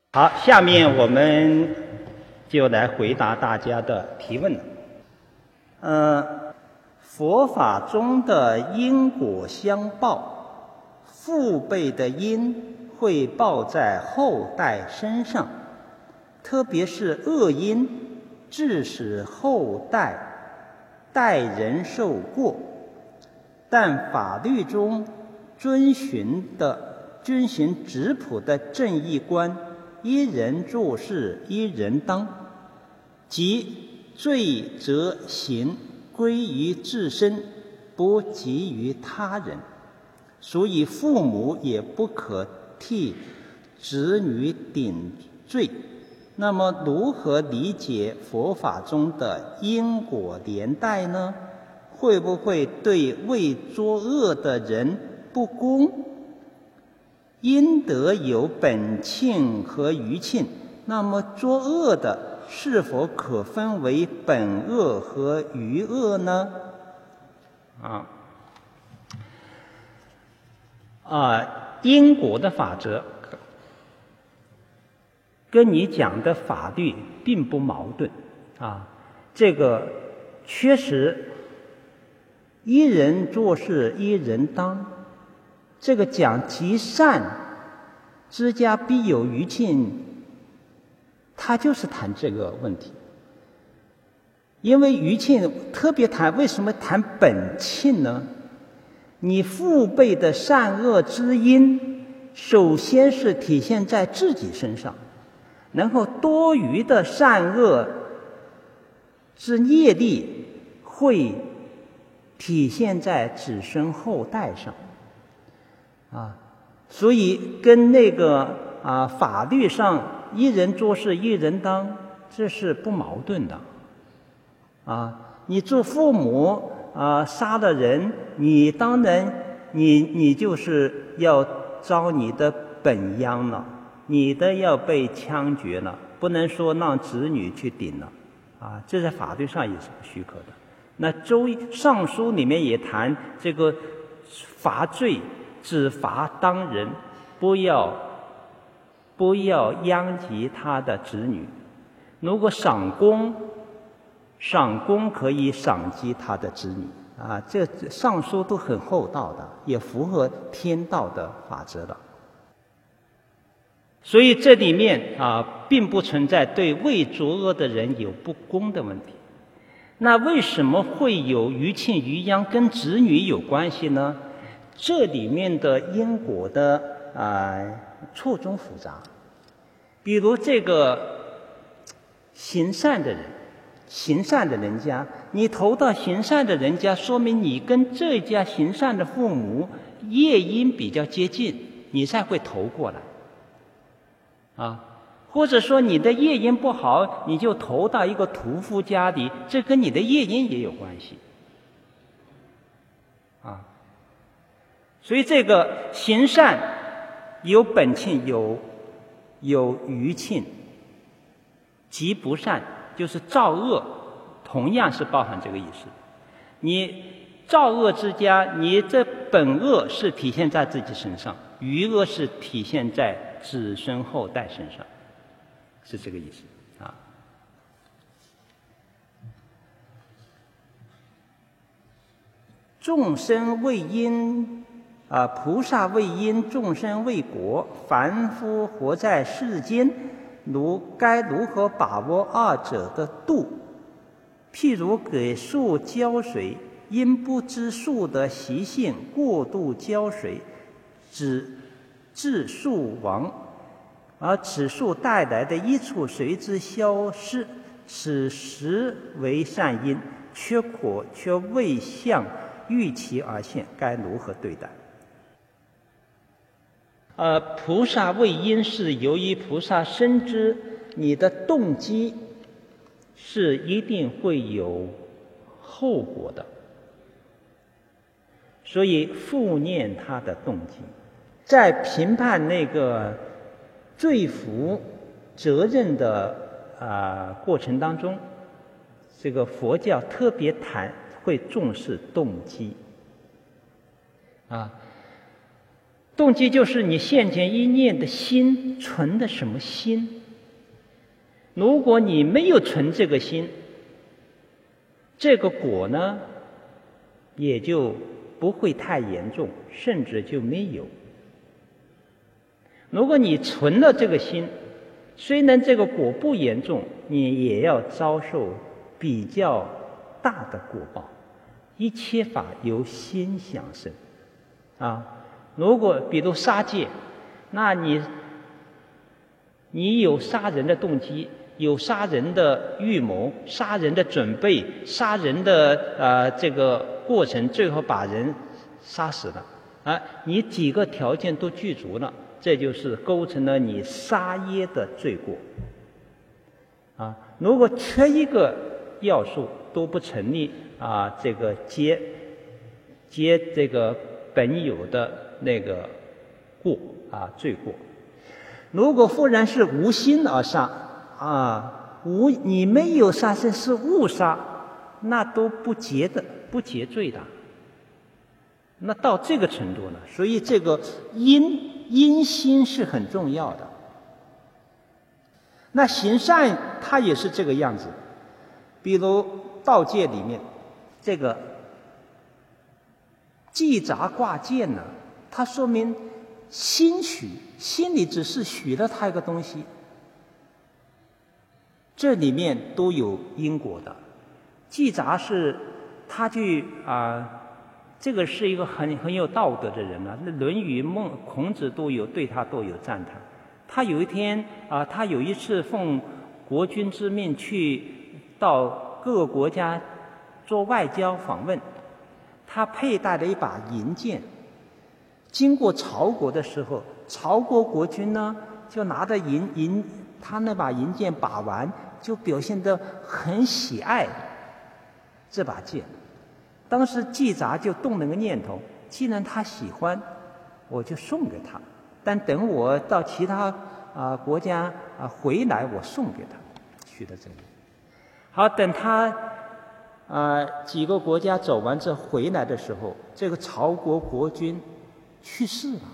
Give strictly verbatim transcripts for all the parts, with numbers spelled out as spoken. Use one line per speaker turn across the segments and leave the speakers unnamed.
好，下面我们就来回答大家的提问了。呃，佛法中的因果相报，父辈的因会报在后代身上，特别是恶因，致使后代代人受过。但法律中遵循的遵循质朴的正义观，一人做事一人当，即罪责刑归于自身，不及于他人，所以父母也不可替子女顶罪。那么如何理解佛法中的因果连带呢？会不会对未作恶的人不公？因得有本庆和余庆，那么作恶的是否可分为本恶和余恶呢？啊啊，因果的法则跟你讲的法律并不矛盾啊，这个确实一人做事一人当，这个讲积善之家必有余庆，他就是谈这个问题。因为余庆特别谈，为什么谈本庆呢？你父辈的善恶之因，首先是体现在自己身上，然后多余的善恶之业力会体现在子孙后代上啊，所以跟那个啊法律上一人做事一人当，这是不矛盾的啊。你做父母啊杀了人，你当然你你就是要遭你的本殃了，你的要被枪决了，不能说让子女去顶了啊，这在法律上也是不许可的。那周尚书里面也谈这个罚罪只罚当人，不要不要殃及他的子女。如果赏功，赏功可以赏及他的子女啊，这尚书都很厚道的，也符合天道的法则的。所以这里面啊，并不存在对未作恶的人有不公的问题。那为什么会有余庆余殃跟子女有关系呢？这里面的因果的啊、呃、错综复杂。比如这个行善的人，行善的人家，你投到行善的人家，说明你跟这家行善的父母业因比较接近，你才会投过来啊。或者说你的业因不好，你就投到一个屠夫家里，这跟你的业因也有关系啊。所以这个行善有本庆，有有余庆，极不善就是造恶，同样是包含这个意思。你造恶之家，你这本恶是体现在自己身上，余恶是体现在子孙后代身上，是这个意思啊。众生为因啊，菩萨为因，众生为果。凡夫活在世间，如该如何把握二者的度？譬如给树浇水，因不知树的习性，过度浇水，只致树亡，而此树带来的益处随之消失。此时为善因，却果却未向预期而现，该如何对待？呃，菩萨为因是由于菩萨深知你的动机是一定会有后果的，所以复念他的动机。在评判那个罪负责任的啊、呃、过程当中，这个佛教特别谈会重视动机啊。 动机就是你现前一念的心存的什么心。如果你没有存这个心，这个果呢也就不会太严重，甚至就没有。如果你存了这个心，虽然这个果不严重，你也要遭受比较大的果报。一切法由心想生啊！如果比如杀戒，那你你有杀人的动机，有杀人的预谋，杀人的准备，杀人的呃这个过程，最后把人杀死了啊！你几个条件都具足了，这就是构成了你杀业的罪过啊！如果缺一个要素都不成立啊，这个接接这个本有的那个过啊罪过。如果忽然是无心而杀啊，无你没有杀生是误杀，那都不结的不结罪的。那到这个程度呢，所以这个因因心是很重要的。那行善它也是这个样子，比如道戒里面这个记杂挂剑呢，它说明心许，心里只是许了他一个东西，这里面都有因果的。记杂是他去啊、呃，这个是一个很很有道德的人啊，那《论语》孟孔子都有对他都有赞叹。他有一天啊、呃，他有一次奉国君之命去到各个国家做外交访问，他佩戴了一把银剑。经过曹国的时候，曹国国君呢就拿着银银，他那把银剑把玩，就表现得很喜爱这把剑。当时季札就动了个念头，既然他喜欢，我就送给他。但等我到其他啊、呃、国家啊、呃、回来，我送给他，取得这个。好，等他啊、呃、几个国家走完这回来的时候，这个曹国国君去世了。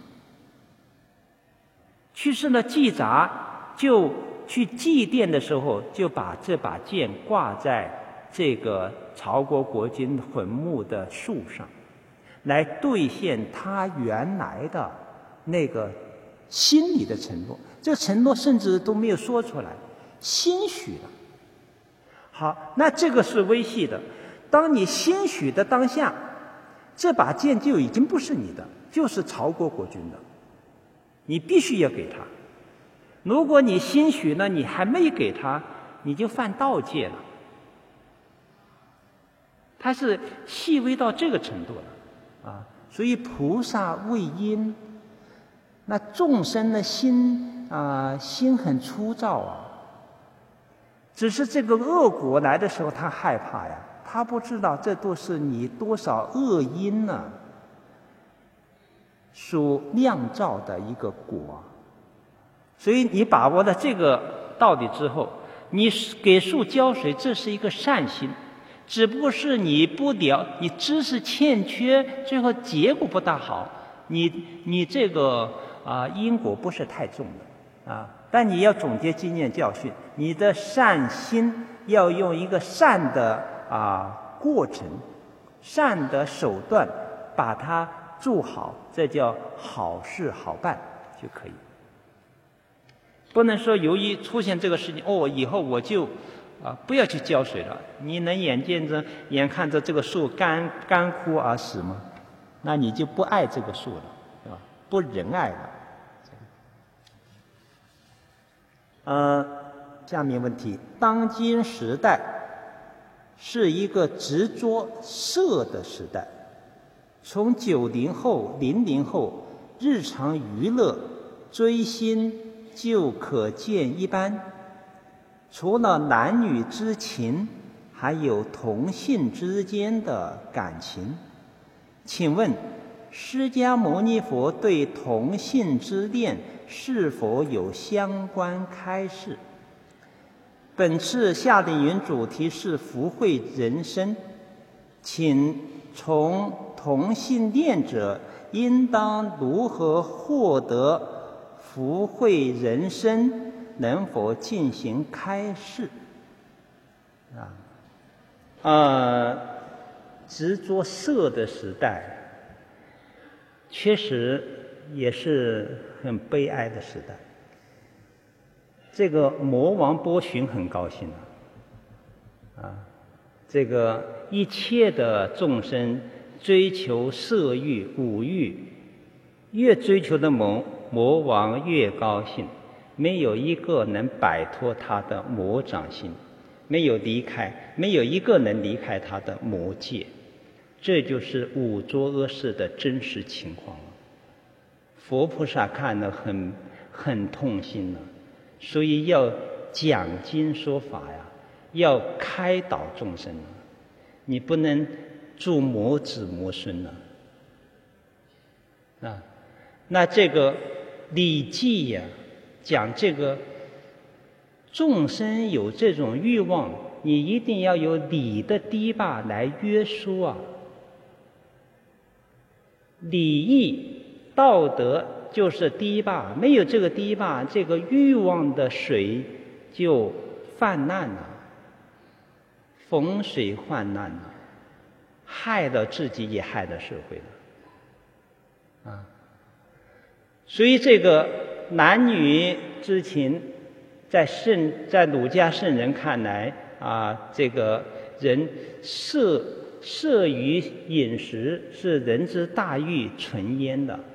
去世了，季札就去祭奠的时候，就把这把剑挂在这个曹国国君坟墓的树上，来兑现他原来的那个心里的承诺。这个承诺甚至都没有说出来，心许了。好，那这个是微细的。当你心许的当下，这把剑就已经不是你的，就是曹国国君的，你必须要给他。如果你心许呢，你还没给他，你就犯盗戒了。他是细微到这个程度了啊！所以菩萨为因，那众生的心啊，心很粗糙啊。只是这个恶果来的时候，他害怕呀，他不知道这都是你多少恶因呢、啊、所酿造的一个果。所以你把握了这个道理之后，你给树浇水，这是一个善心。只不过是你不了，你知识欠缺，最后结果不大好。你你这个啊、呃、因果不是太重的啊，但你要总结经验教训，你的善心要用一个善的啊、呃、过程、善的手段把它做好，这叫好事好办就可以。不能说由于出现这个事情，哦，以后我就。啊，不要去浇水了。你能眼见着、眼看着这个树干干枯而死吗？那你就不爱这个树了，是吧？不仁爱了。呃，下面问题：当今时代是一个执着色的时代，从九零后、零零后日常娱乐、追星就可见一斑。除了男女之情，还有同性之间的感情。请问，释迦牟尼佛对同性之恋是否有相关开示？本次夏令营主题是福慧人生，请从同性恋者应当如何获得福慧人生，能否进行开示？啊，呃，执着色的时代，确实也是很悲哀的时代。这个魔王波旬很高兴啊，啊，这个一切的众生追求色欲、五欲，越追求的魔魔王越高兴，没有一个能摆脱他的魔掌心，没有离开，没有一个能离开他的魔界。这就是五浊恶世的真实情况了。佛菩萨看了很很痛心了，所以要讲经说法呀，要开导众生，你不能助魔子魔孙了啊。那这个《礼记》呀，讲这个众生有这种欲望，你一定要有礼的堤坝来约束啊。礼义道德就是堤坝，没有这个堤坝，这个欲望的水就泛滥了，洪水泛滥了，害了自己也害了社会了啊。所以这个男女之情，在圣在儒家圣人看来啊，这个人色色与饮食是人之大欲存焉的，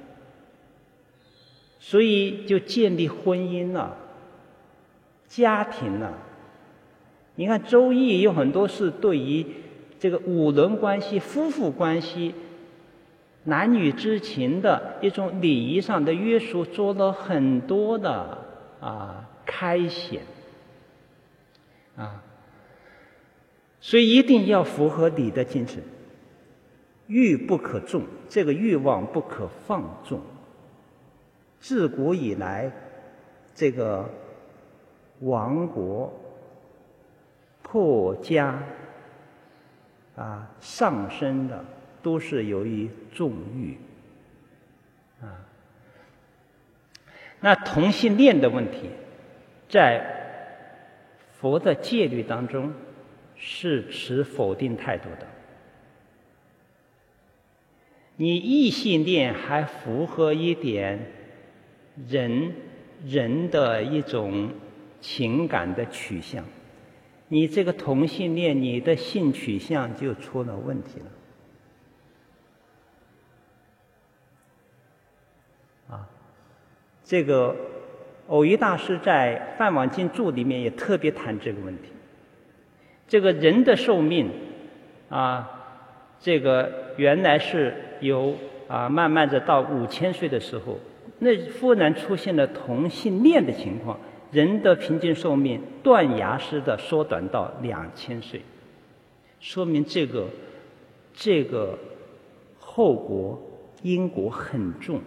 所以就建立婚姻了，家庭了。你看《周易》有很多是对于这个五伦关系、夫妇关系、男女之情的一种礼仪上的约束，做了很多的啊开显啊。所以一定要符合礼的精神，欲不可纵，这个欲望不可放纵。自古以来，这个亡国、破家啊、上升的，都是由于纵欲啊。那同性恋的问题，在佛的戒律当中是持否定态度的。你异性恋还符合一点人人的一种情感的取向，你这个同性恋，你的性取向就出了问题了啊。这个偶一大师在《梵网经注》里面也特别谈这个问题。这个人的寿命啊，这个原来是由啊慢慢的到五千岁的时候，那忽然出现了同性恋的情况，人的平均寿命断崖式的缩短到两千岁，说明这个这个后果因果很重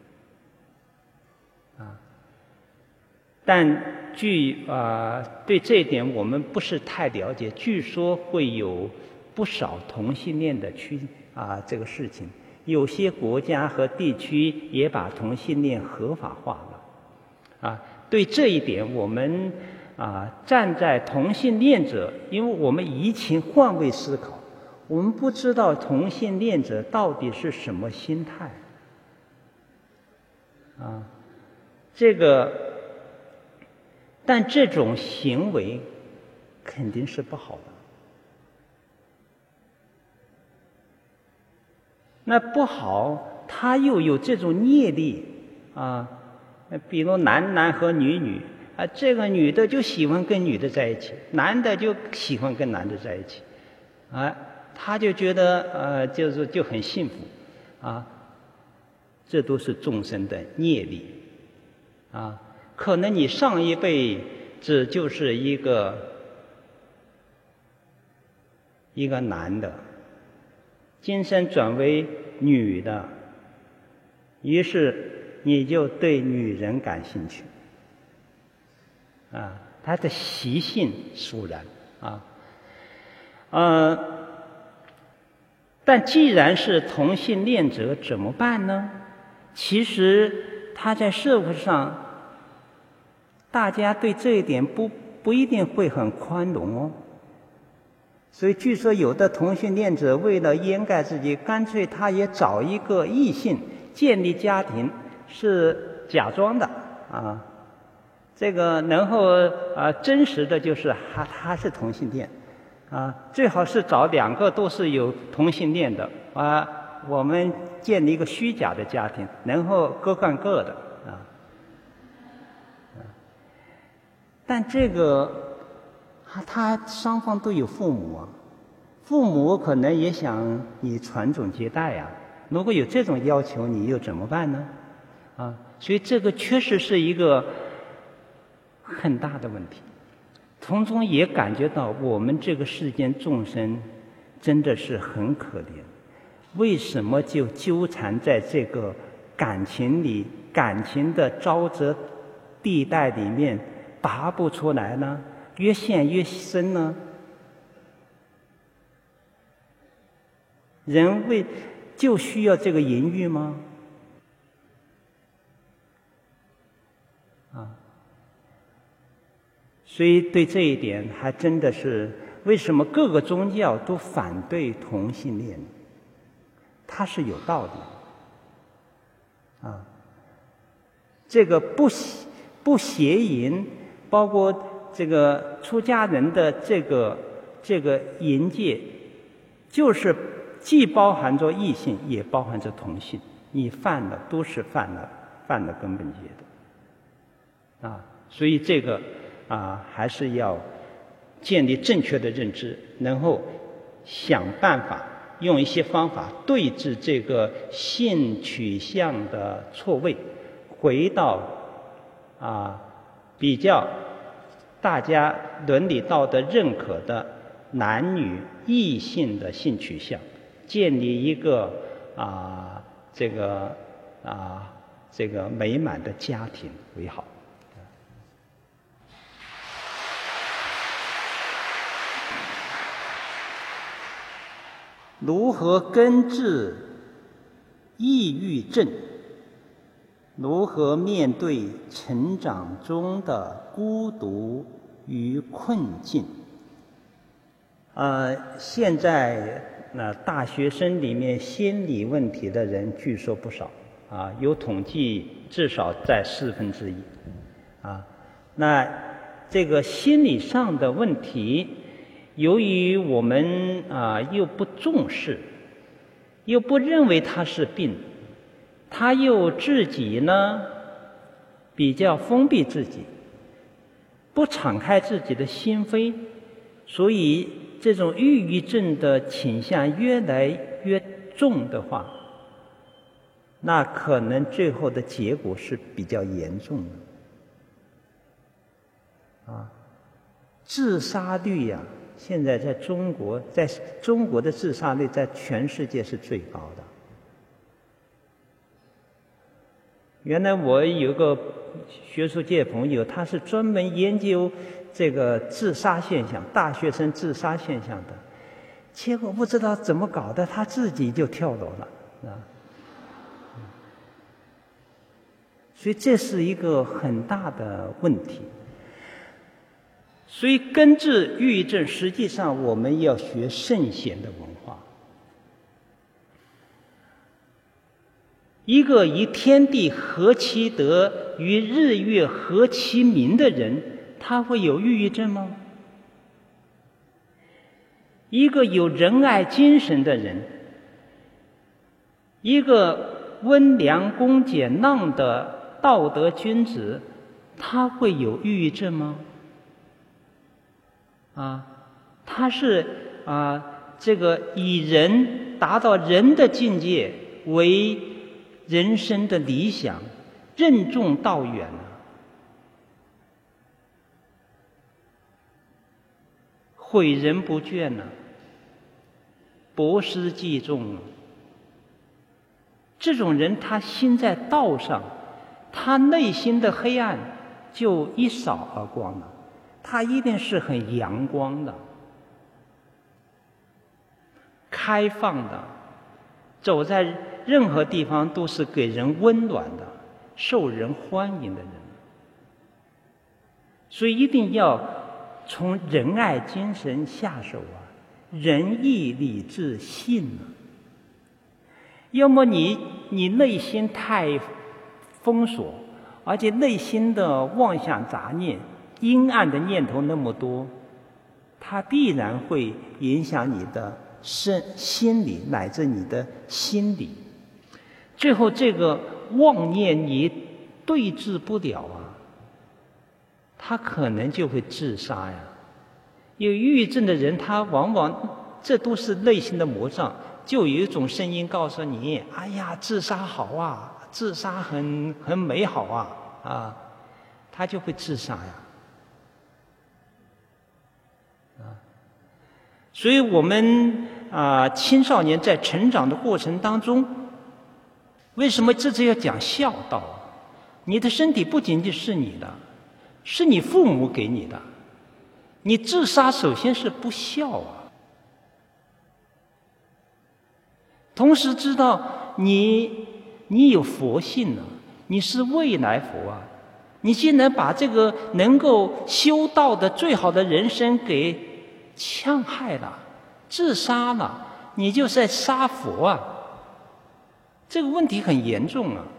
啊。但据啊、呃、对这一点我们不是太了解，据说会有不少同性恋的区啊、呃、这个事情，有些国家和地区也把同性恋合法化了啊。对这一点，我们啊、呃、站在同性恋者，因为我们移情换位思考，我们不知道同性恋者到底是什么心态啊，这个。但这种行为肯定是不好的。那不好，他又有这种业力啊，比如男男和女女啊，这个女的就喜欢跟女的在一起，男的就喜欢跟男的在一起，啊，他就觉得呃，就是就很幸福啊，这都是众生的业力啊。可能你上一辈子就是一个一个男的，今生转为女的，于是你就对女人感兴趣啊，他的习性使然啊。呃， 但既然是同性恋者，怎么办呢？其实他在社会上，大家对这一点不不一定会很宽容哦。所以据说有的同性恋者为了掩盖自己，干脆他也找一个异性建立家庭，是假装的啊。这个然后啊，真实的就是他他是同性恋啊，最好是找两个都是有同性恋的啊，我们建立一个虚假的家庭，然后各干各的啊。但这个他他双方都有父母啊，父母可能也想你传宗接代呀、啊。如果有这种要求，你又怎么办呢？啊，所以这个确实是一个很大的问题。从中也感觉到我们这个世间众生真的是很可怜，为什么就纠缠在这个感情里，感情的沼泽地带里面拔不出来呢？越陷越深呢？人为就需要这个淫欲吗？啊，所以对这一点还真的是为什么各个宗教都反对同性恋，它是有道理啊。这个不不邪淫，包括这个出家人的这个这个淫戒，就是既包含着异性，也包含着同性。你犯了，都是犯了犯了根本戒的啊。所以这个啊，还是要建立正确的认知，然后想办法用一些方法对治这个性取向的错位，回到啊比较大家伦理道德认可的男女异性的性取向，建立一个啊这个啊这个美满的家庭为好。如何根治抑郁症？如何面对成长中的孤独与困境？呃，现在那、呃、大学生里面心理问题的人据说不少啊，有统计至少在四分之一啊。那这个心理上的问题，由于我们啊又不重视，又不认为它是病，他又自己呢比较封闭自己，不敞开自己的心扉，所以这种抑郁症的倾向越来越重的话，那可能最后的结果是比较严重的啊。自杀率呀、啊，现在在中国，在中国的自杀率在全世界是最高的。原来我有个学术界朋友，他是专门研究这个自杀现象，大学生自杀现象的，结果不知道怎么搞的，他自己就跳楼了啊。所以这是一个很大的问题。所以根治抑郁症，实际上我们要学圣贤的文化。一个以天地合其德，与日月合其明的人，他会有抑郁症吗？一个有仁爱精神的人，一个温良恭俭让的道德君子，他会有抑郁症吗？啊，他是啊，这个以人达到人的境界为人生的理想，任重道远了，诲人不倦了，博施济众了。这种人他心在道上，他内心的黑暗就一扫而光了。他一定是很阳光的、开放的、 走在任何地方都是给人温暖的、受人欢迎的人。所以一定要从仁爱精神下手啊，仁义礼智信啊。要么你你内心太封锁，而且内心的妄想杂念、阴暗的念头那么多，它必然会影响你的身心理乃至你的心理。最后这个妄念你对治不了啊，他可能就会自杀呀。有抑郁症的人，他往往这都是内心的魔障，就有一种声音告诉你：哎呀，自杀好啊，自杀很很美好啊啊，他就会自杀呀。啊，所以我们啊，青少年在成长的过程当中，为什么这次要讲孝道？你的身体不仅仅是你的，是你父母给你的。你自杀首先是不孝啊。同时知道你你有佛性啊，你是未来佛啊。你竟然把这个能够修道的最好的人生给戕害了，自杀了，你就是在杀佛啊。这个问题很严重啊。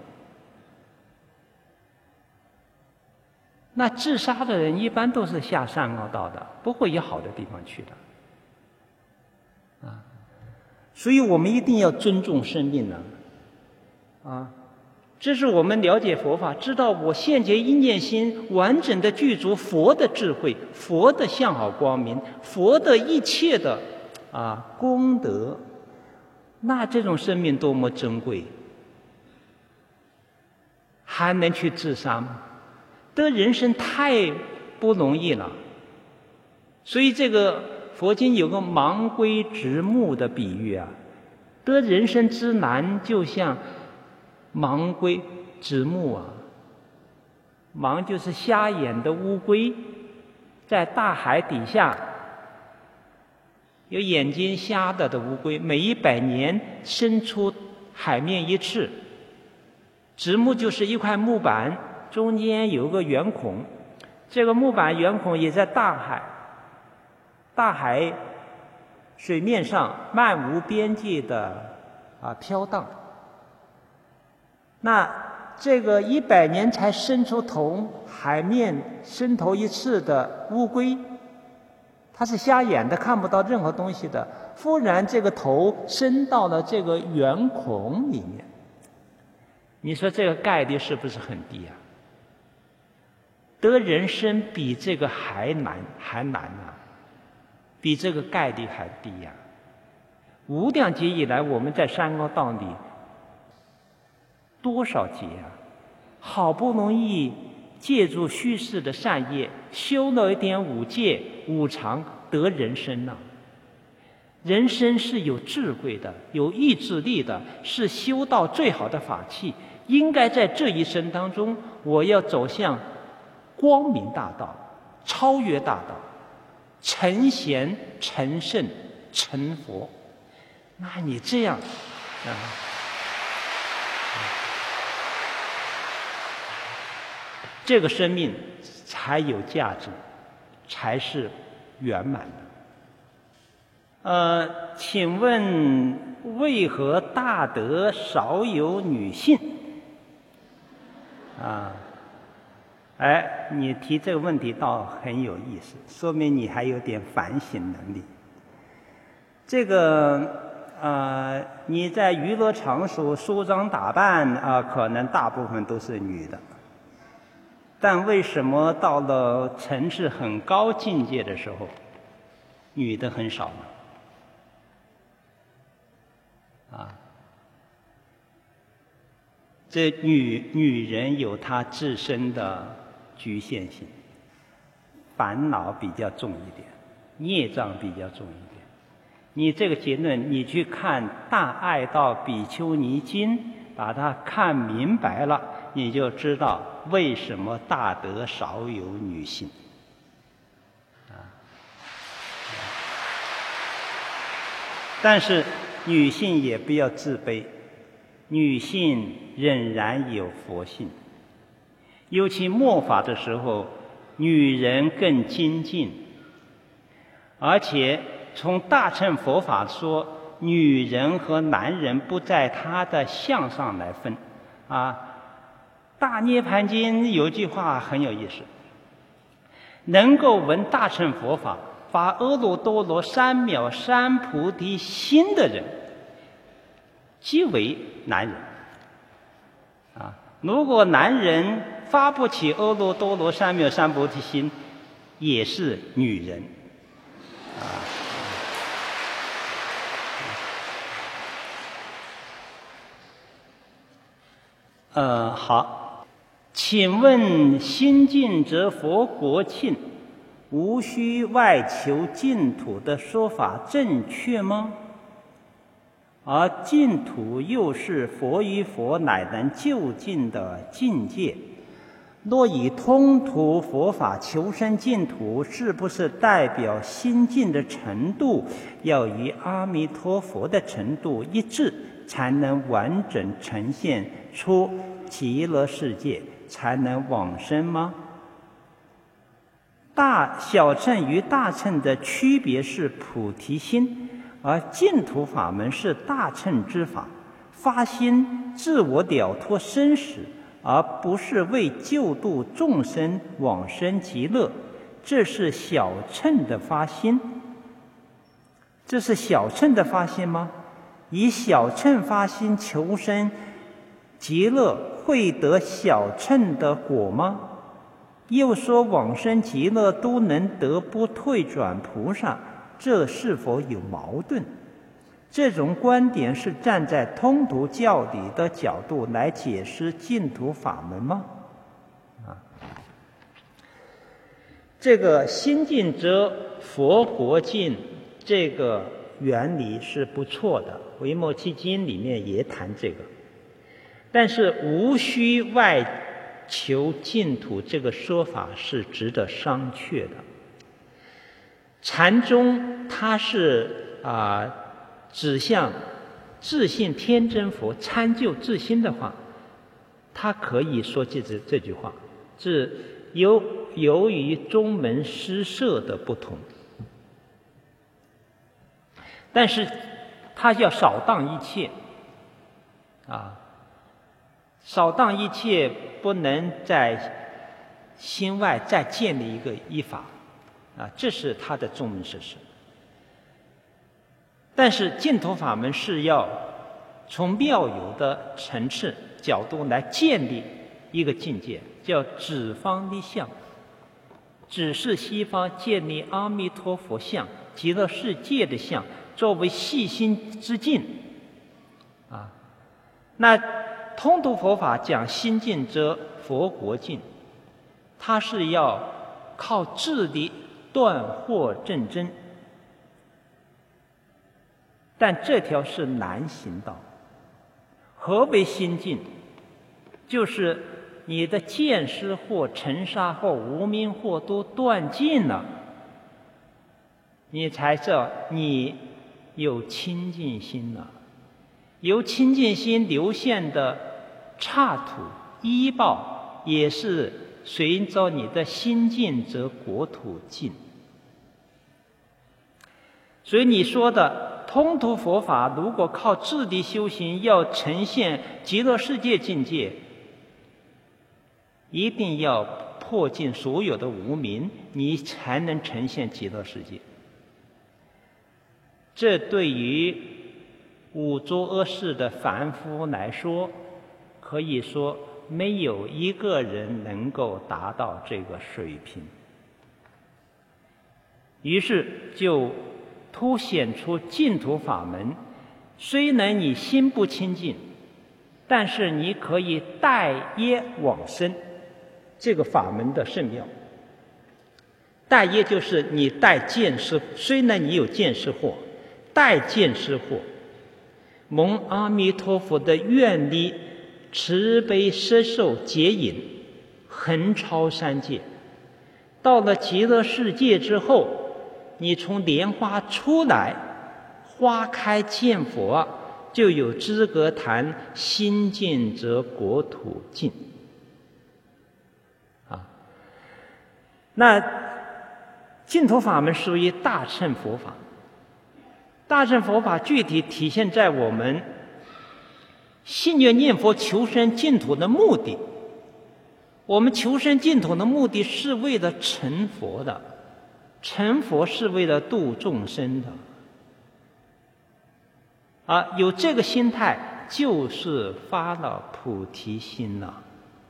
那自杀的人一般都是下善恶道的，不会有好的地方去的啊。所以我们一定要尊重生命呢啊。这是我们了解佛法，知道我现结一念心，完整的具足佛的智慧、佛的相好光明、佛的一切的啊功德，那这种生命多么珍贵，还能去自杀吗？得人生太不容易了。所以这个佛经有个盲龟直目的比喻啊，得人生之难，就像盲龟直目啊。盲就是瞎眼的乌龟，在大海底下有眼睛瞎的的乌龟，每一百年伸出海面一次。直目就是一块木板，中间有个圆孔，这个木板圆孔也在大海大海水面上漫无边际的啊飘荡。那这个一百年才伸出头海面伸头一次的乌龟，它是瞎眼的，看不到任何东西的。忽然这个头伸到了这个圆孔里面，你说这个概率是不是很低啊？得人生比这个还难还难啊，比这个概率还低呀、啊。无量劫以来，我们在三恶道里多少劫啊，好不容易借助虚世的善业，修了一点五戒五常，得人生了、啊。人生是有智慧的，有意志力的，是修道最好的法器。应该在这一生当中，我要走向光明大道、超越大道，成贤、成圣、成佛。那你这样啊，这个生命才有价值，才是圆满的。呃，请问为何大德少有女性？啊，哎，你提这个问题倒很有意思，说明你还有点反省能力。这个呃，你在娱乐场所梳妆打扮啊、呃，可能大部分都是女的，但为什么到了层次很高境界的时候，女的很少呢？啊，这女女人有她自身的局限性，烦恼比较重一点，业障比较重一点。你这个结论，你去看《大爱道比丘尼经》，把它看明白了，你就知道为什么大德少有女性。啊，但是女性也不要自卑，女性仍然有佛性。尤其末法的时候，女人更精进，而且从大乘佛法说，女人和男人不在她的相上来分啊。大涅盘经有句话很有意思，能够闻大乘佛法，发阿耨多罗三藐三菩提心的人，即为男人啊。如果男人发不起阿耨多罗三藐三菩提心，也是女人啊。呃，好，请问心净则佛国庆，无需外求净土的说法正确吗？而净土又是佛与佛乃能就近的境界，若以通途佛法求生净土，是不是代表心境的程度要与阿弥陀佛的程度一致，才能完整呈现出极乐世界，才能往生吗？大小乘与大乘的区别是菩提心，而净土法门是大乘之法，发心自我了脱生死，而不是为救度众生往生极乐。这是小乘的发心。这是小乘的发心吗？以小乘发心求生极乐，会得小乘的果吗？又说往生极乐都能得不退转菩萨，这是否有矛盾？这种观点是站在通途教理的角度来解释净土法门吗？啊，这个心净则佛国净这个原理是不错的，维摩诘经里面也谈这个。但是无需外求净土这个说法是值得商榷的。禅宗它是啊、呃、指向自信天真佛参究自心的话，它可以说这这这句话，是由由于宗门施设的不同，但是它要扫荡一切啊。扫荡一切，不能在心外再建立一个依法啊，这是他的宗门施设。但是净土法门是要从妙有的层次角度来建立一个境界，叫指方立相，指示西方建立阿弥陀佛像、极乐世界的像，作为细心之境啊。那通途佛法讲心净则佛国净，它是要靠智力断惑正真，但这条是难行道。何为心净？就是你的见思惑、尘沙惑、无明惑都断尽了，你才知道你有清净心了。由清净心流现的刹土依报，也是随着你的心净则国土净。所以你说的通途佛法，如果靠智力修行要呈现极乐世界境界，一定要破尽所有的无明，你才能呈现极乐世界。这对于五浊恶世的凡夫来说，可以说没有一个人能够达到这个水平。于是就凸显出净土法门，虽然你心不清净，但是你可以带业往生，这个法门的圣妙。带业就是你带见识，虽然你有见识惑，带见识惑，蒙阿弥陀佛的愿力慈悲摄受接引，横超三界。到了极乐世界之后，你从莲花出来， 花开见佛，就有资格谈心净则国土净。啊，那净土法门属于大乘佛法。大乘佛法具体体现在我们信愿念佛求生净土的目的。我们求生净土的目的是为了成佛的，成佛是为了度众生的。啊，有这个心态，就是发了菩提心了。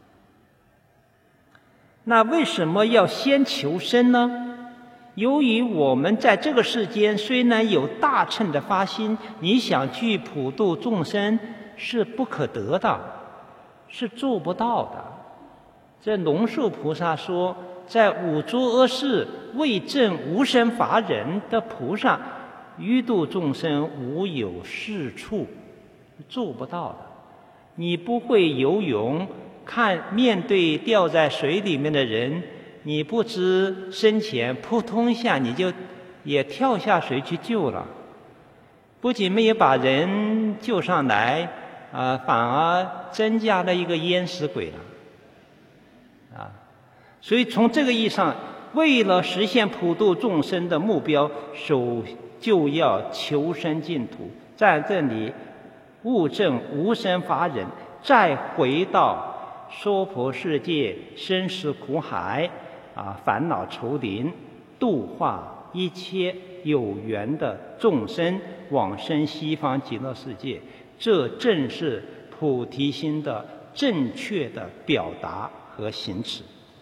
那为什么要先求生呢？由于我们在这个世间虽然有大乘的发心，你想去普度众生是不可得的，是做不到的。这龙树菩萨说，在五诸恶世为证无生法忍的菩萨，欲度众生无有是处，做不到的。你不会游泳，看面对掉在水里面的人，你不知深浅，扑通一下你就也跳下水去救了，不仅没有把人救上来，啊、呃，反而增加了一个淹死鬼了，啊，所以从这个意义上，为了实现普度众生的目标，首就要求生净土，在这里悟证无生法忍，再回到娑婆世界生死苦海。啊，烦恼愁林，度化一切有缘的众生往生西方极乐世界，这正是菩提心的正确的表达和行持。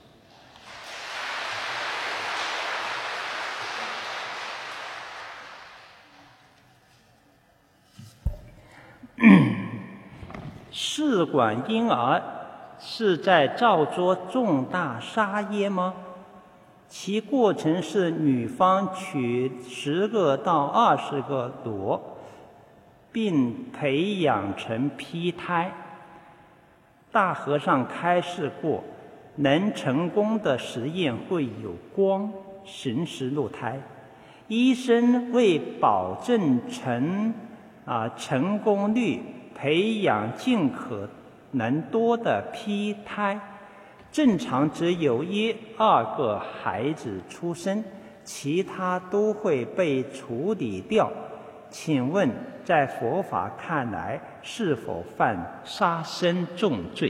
试管婴儿是在造作重大杀业吗？其过程是女方取十个到二十个螺，并培养成胚胎。大和尚开示过，能成功的实验会有光神识入胎。医生为保证成啊成功率，培养尽可能多的胚胎。正常只有一二个孩子出生，其他都会被处理掉。请问，在佛法看来，是否犯杀生重罪？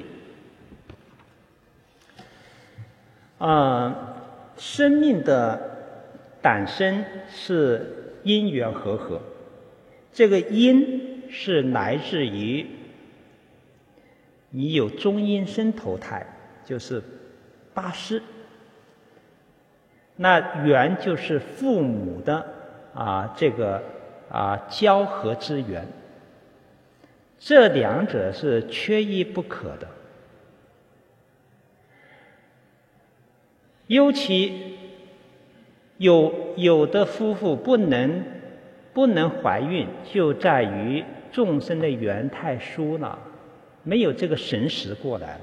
啊、呃，生命的诞生是因缘和合，这个因是来自于你有中阴身投胎。就是八识，那缘就是父母的啊这个啊交合之缘，这两者是缺一不可的。尤其有有的夫妇不能不能怀孕，就在于众生的缘太疏了，没有这个神识过来了。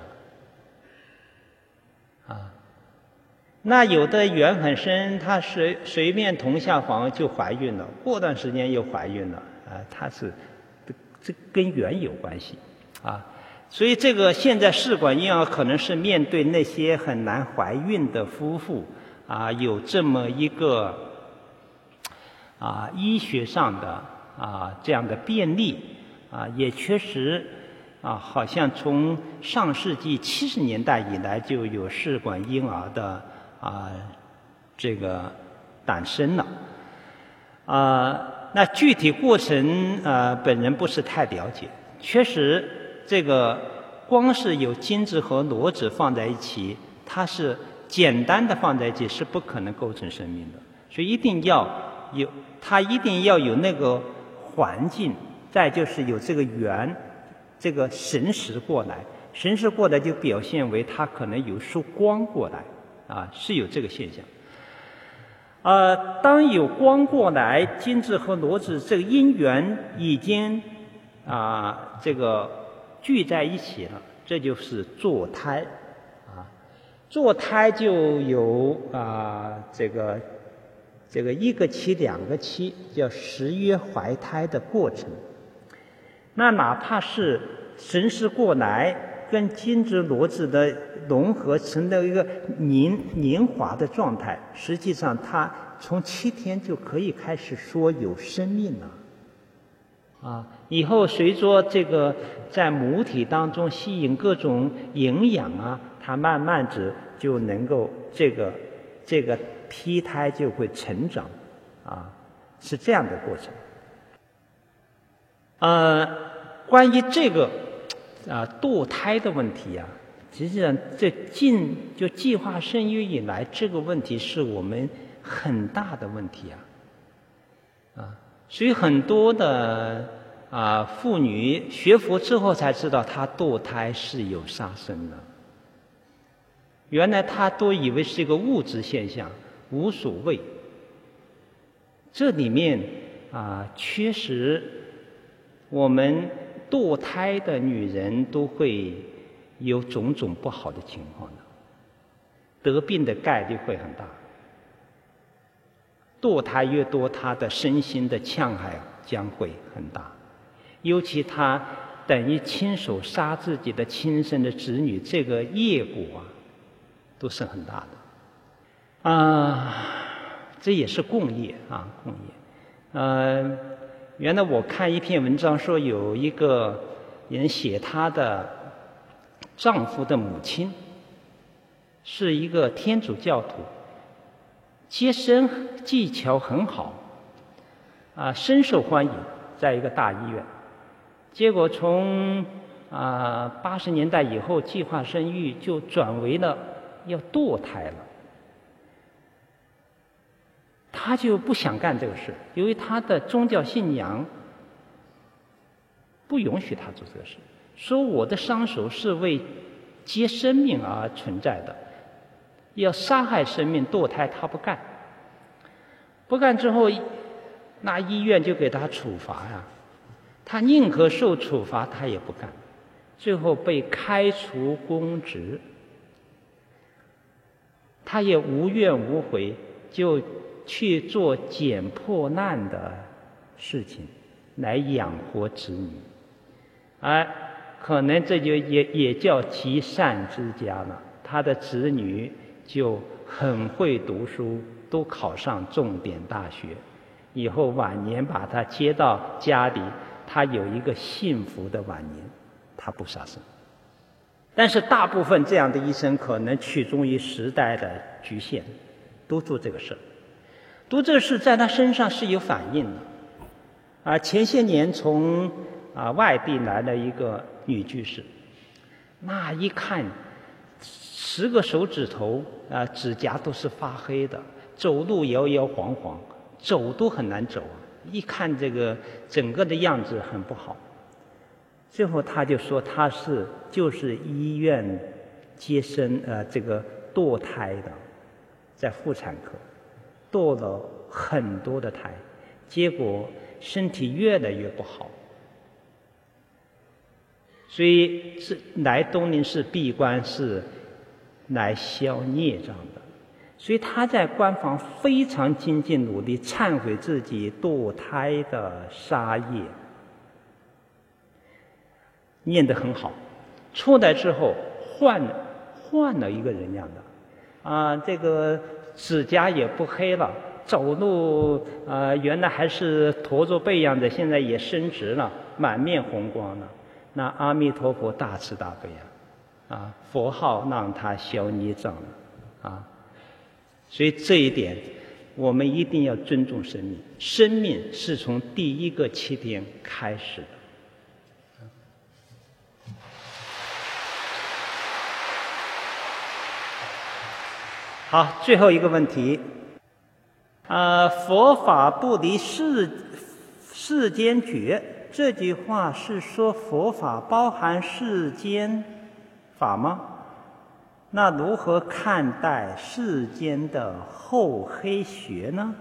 啊，那有的缘很深，她随随便同下房就怀孕了，过段时间又怀孕了，啊，她是这跟缘有关系，啊，所以这个现在试管婴儿可能是面对那些很难怀孕的夫妇，啊，有这么一个啊医学上的啊这样的便利，啊，也确实。啊，好像从上世纪七十年代以来就有试管婴儿的啊这个诞生了，啊，那具体过程啊本人不是太了解。确实，这个光是有精子和卵子放在一起，它是简单的放在一起是不可能构成生命的，所以一定要有它一定要有那个环境，再就是有这个缘。这个神识过来，神识过来就表现为它可能有束光过来，啊，是有这个现象。呃，当有光过来，精子和卵子这个因缘已经啊这个聚在一起了，这就是堕胎，啊，堕胎就有啊这个这个一个期两个期叫十月怀胎的过程。那哪怕是神识过来跟精子裸子的融合成了一个凝凝滑的状态，实际上它从七天就可以开始说有生命了。啊，以后随着这个在母体当中吸引各种营养啊，它慢慢子就能够这个这个胚胎就会成长，啊，是这样的过程。呃，关于这个啊堕胎的问题啊，实际上这近就计划生育以来，这个问题是我们很大的问题啊，啊。所以很多的啊妇女学佛之后才知道，她堕胎是有杀生的。原来她都以为是一个物质现象，无所谓。这里面啊，确实我们堕胎的女人都会有种种不好的情况的，得病的概率会很大。堕胎越多，他的身心的戕害将会很大，尤其他等于亲手杀自己的亲生的子女，这个业果啊，都是很大的。啊，这也是共业啊，共业。呃，原来我看一篇文章说，有一个人写她的丈夫的母亲是一个天主教徒。接生技巧很好，啊，深受欢迎，在一个大医院。结果从啊八十年代以后，计划生育就转为了要堕胎了。他就不想干这个事，因为他的宗教信仰不允许他做这个事，说我的双手是为接生命而存在的。要杀害生命堕胎他不干，不干之后那医院就给他处罚呀，他宁可受处罚他也不干，最后被开除公职。他也无怨无悔，就去做捡破烂的事情来养活子女，而可能这就也也叫积善之家了。他的子女就很会读书，都考上重点大学，以后晚年把他接到家里，他有一个幸福的晚年，他不杀生。但是大部分这样的医生可能取中于时代的局限，都做这个事。做这事在他身上是有反应的。啊，前些年从啊外地来了一个女居士，那一看十个手指头啊，指甲都是发黑的，走路摇摇晃晃，走都很难走啊。一看这个整个的样子很不好。最后他就说他是就是医院接生呃这个堕胎的，在妇产科堕了很多的胎，结果身体越来越不好。所以是来东林寺闭关是来消孽障的，所以他在关房非常精进努力，忏悔自己堕胎的杀业，念得很好。出来之后换换了一个人样的，啊，这个指甲也不黑了，走路啊原来还是驼着背样的，现在也伸直了，满面红光了。那阿弥陀佛大慈大悲啊，啊，佛号让他消孽障了啊。所以这一点我们一定要尊重生命，生命是从第一个七天开始的。好，最后一个问题，啊，佛法不离世世间觉，这句话是说佛法包含世间法吗？那如何看待世间的厚黑学呢？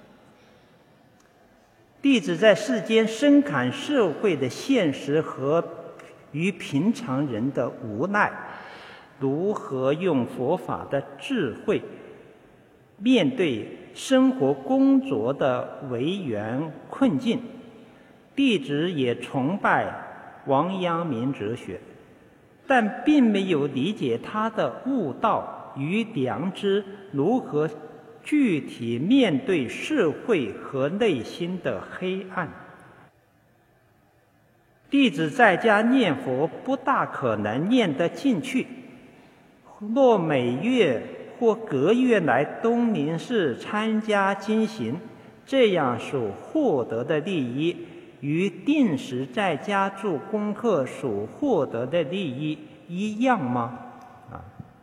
弟子在世间深感社会的现实和与平常人的无奈，如何用佛法的智慧面对生活工作的违缘困境，弟子也崇拜王阳明哲学，但并没有理解他的悟道与良知如何具体面对社会和内心的黑暗。弟子在家念佛不大可能念得进去，若每月或隔月来东林寺参加经行，这样所获得的利益与定时在家做功课所获得的利益一样吗？啊，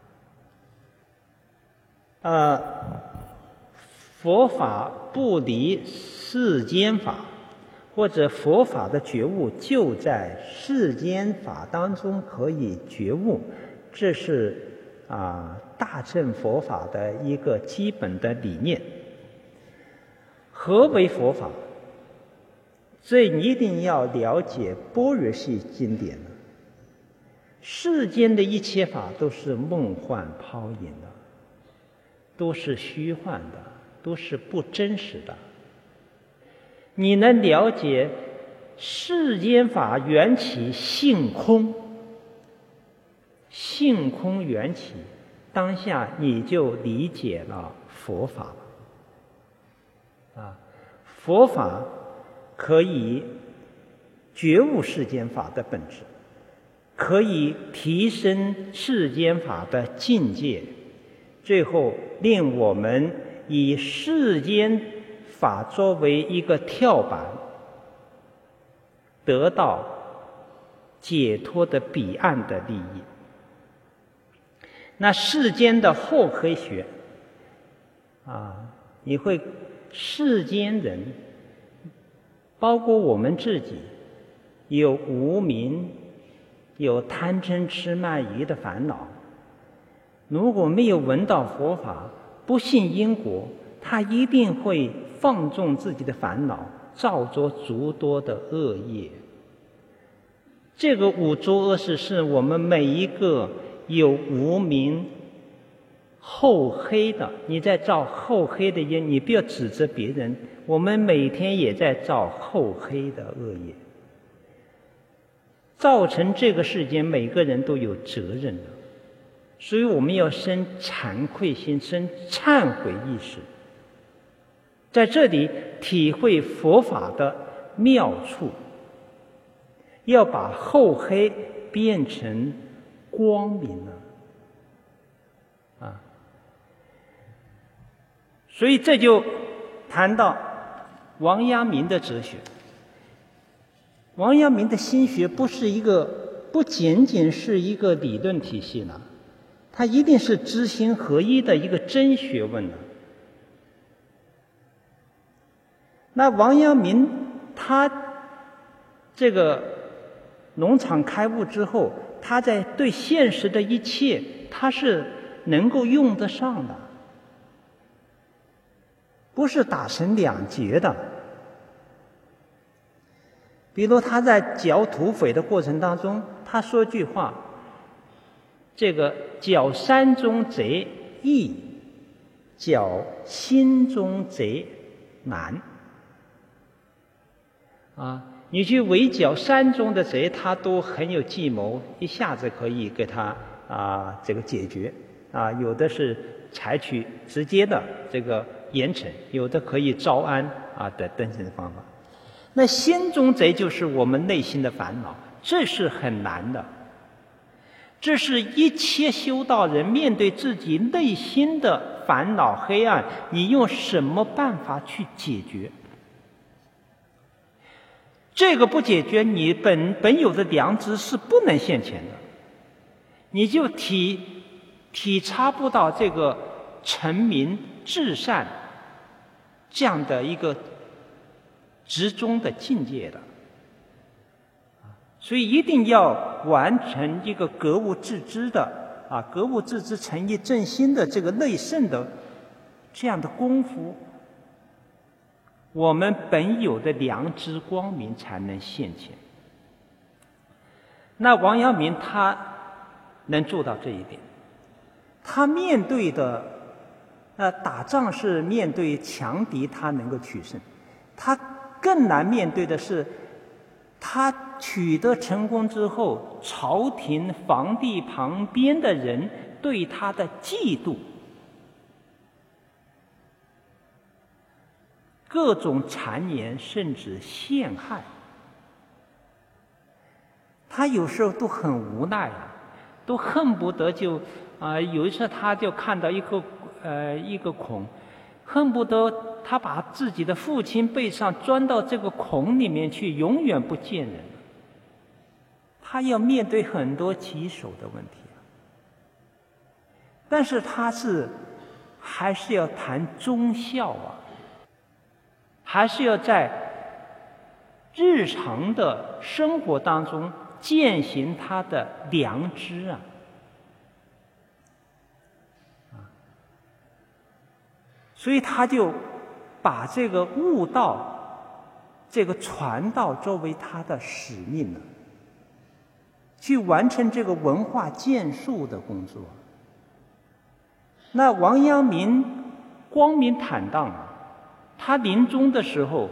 呃，佛法不离世间法，或者佛法的觉悟就在世间法当中可以觉悟，这是啊大乘佛法的一个基本的理念。何为佛法？这一定要了解般若系经典了。世间的一切法都是梦幻泡影的，都是虚幻的，都是不真实的。你能了解世间法缘起性空，性空缘起，当下你就理解了佛法了。啊，佛法可以觉悟世间法的本质，可以提升世间法的境界，最后令我们以世间法作为一个跳板，得到解脱的彼岸的利益。那世间的厚黑学啊，你会世间人包括我们自己有无明，有贪嗔痴慢疑的烦恼，如果没有闻到佛法，不信因果，他一定会放纵自己的烦恼，造作诸多的恶业。这个五浊恶世是我们每一个有无明厚黑的，你在造厚黑的业，你不要指责别人，我们每天也在造厚黑的恶业，造成这个世间每个人都有责任的。所以我们要生惭愧心，生忏悔意识，在这里体会佛法的妙处，要把厚黑变成光明了啊！所以这就谈到王阳明的哲学。王阳明的心学不是一个，不仅仅是一个理论体系了，它一定是知行合一的一个真学问了。那王阳明他这个农场开悟之后，他在对现实的一切，他是能够用得上的，不是打成两截的。比如他在剿土匪的过程当中，他说句话，这个剿山中贼易，剿心中贼难。啊，你去围剿山中的贼，他都很有计谋，一下子可以给他啊这个解决。啊，有的是采取直接的这个严惩，有的可以招安啊的等等的方法。那心中贼就是我们内心的烦恼，这是很难的。这是一切修道人面对自己内心的烦恼黑暗，你用什么办法去解决？这个不解决，你本本有的良知是不能现前的，你就体体察不到这个成名至善这样的一个执中的境界的。所以一定要完成一个格物致知的啊，格物致知、诚意正心的这个内圣的这样的功夫，我们本有的良知光明才能现前。那王阳明他能做到这一点，他面对的呃，打仗是面对强敌，他能够取胜，他更难面对的是，他取得成功之后，朝廷皇帝旁边的人对他的嫉妒，各种谗言甚至陷害，他有时候都很无奈啊，都恨不得就啊、呃，有一次他就看到一个呃一个孔，恨不得他把自己的父亲背上钻到这个孔里面去，永远不见人。他要面对很多棘手的问题啊，但是他是还是要谈忠孝啊，还是要在日常的生活当中践行他的良知啊。所以他就把这个悟道、这个传道作为他的使命了，去完成这个文化建树的工作。那王阳明光明坦荡啊，他临终的时候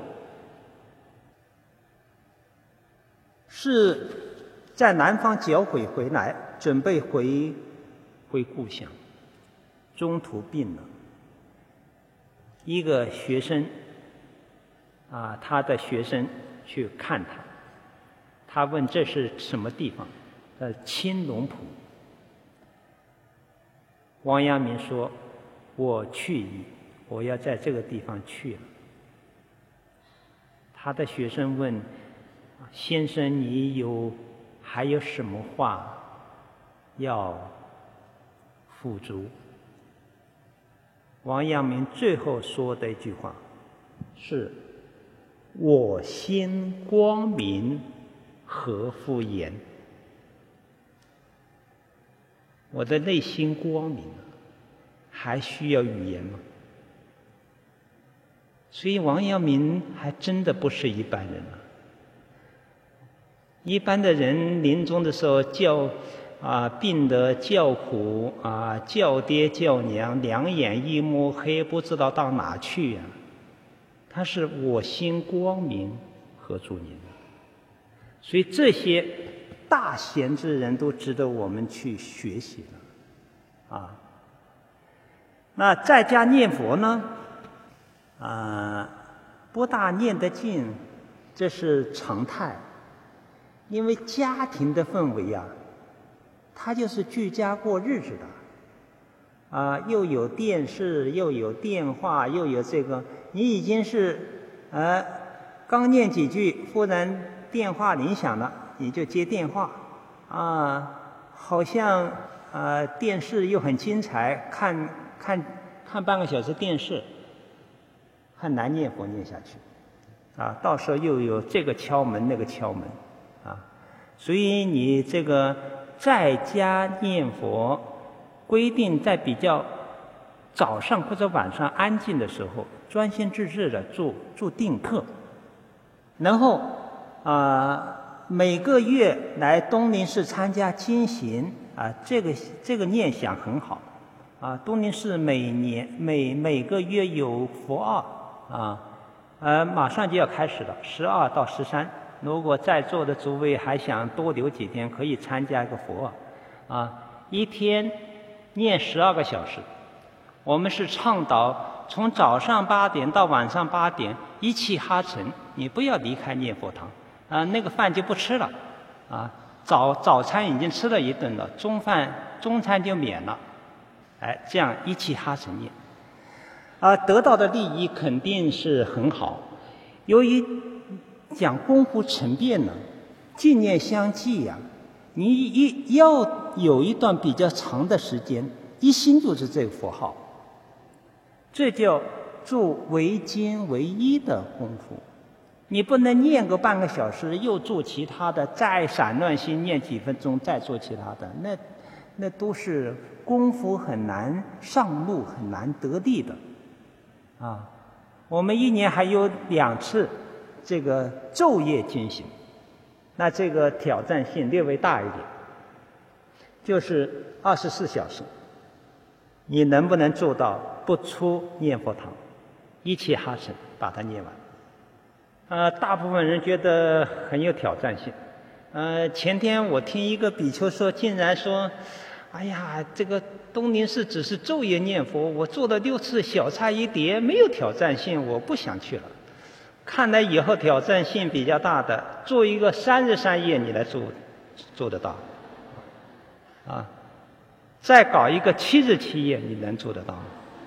是在南方剿匪回来，准备回回故乡，中途病了。一个学生啊，他的学生去看他，他问这是什么地方？呃，青龙浦。王阳明说：“我去矣，我要在这个地方去了。”他的学生问：“先生，你有还有什么话要付诸？”王阳明最后说的一句话是：“我心光明，何复言？”我的内心光明了，还需要语言吗？所以王阳明还真的不是一般人啊。一般的人临终的时候叫啊，病得叫苦啊，叫爹叫娘，两眼一摸黑，不知道到哪去呀、啊。他是我心光明，何足您？所以这些大贤之人都值得我们去学习了啊。那在家念佛呢？啊，不大念得进，这是常态，因为家庭的氛围啊。他就是居家过日子的，啊，又有电视，又有电话，又有这个，你已经是，呃，刚念几句，忽然电话铃响了，你就接电话，啊，好像啊电视又很精彩，看看看半个小时电视，很难念佛念下去，啊，到时候又有这个敲门那个敲门，啊，所以你这个。在家念佛，规定在比较早上或者晚上安静的时候，专心致志的做做定课，然后啊、呃、每个月来东林寺参加经行啊，这个这个念想很好啊。东林寺每年每每个月有佛二啊，呃马上就要开始了，十二到十三。如果在座的诸位还想多留几天，可以参加一个佛啊，一天念十二个小时。我们是倡导从早上八点到晚上八点一气哈成，你不要离开念佛堂啊，那个饭就不吃了啊。早早餐已经吃了一顿了，中饭中餐就免了，哎，这样一气哈成念啊，得到的利益肯定是很好。由于讲功夫成变呢，纪念相继呀、啊，你一要有一段比较长的时间，一心就是这个佛号，这叫做为精为一的功夫。你不能念个半个小时，又做其他的，再散乱心念几分钟，再做其他的，那那都是功夫很难上路，很难得力的啊。我们一年还有两次这个昼夜进行，那这个挑战性略微大一点，就是二十四小时， 你能不能做到不出念佛堂，一气哈成把它念完？呃，大部分人觉得很有挑战性。呃，前天我听一个比丘说，竟然说，哎呀，这个东林寺只是昼夜念佛，我做了六次小菜一碟，没有挑战性，我不想去了。看来以后挑战性比较大的，做一个三日三夜你来做，做得到，啊，再搞一个七日七夜，你能做得到吗？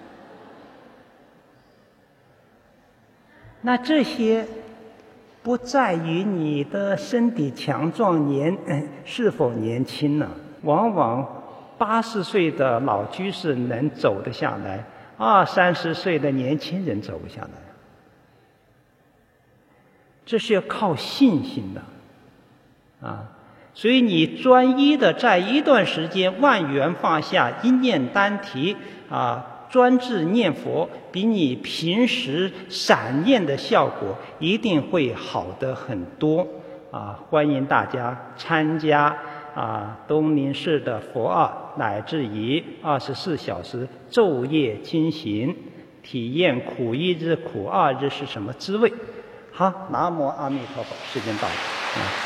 那这些不在于你的身体强壮年、嗯、是否年轻呢？往往八十岁的老居士能走得下来，二三十岁的年轻人走不下来。这是要靠信心的，啊，所以你专一的在一段时间万缘放下，一念单提啊，专志念佛，比你平时散念的效果一定会好得很多啊！欢迎大家参加啊东林寺的佛二，乃至于二十四小时昼夜精行，体验苦一日苦二日是什么滋味。好，南无阿弥陀佛，时间到了。嗯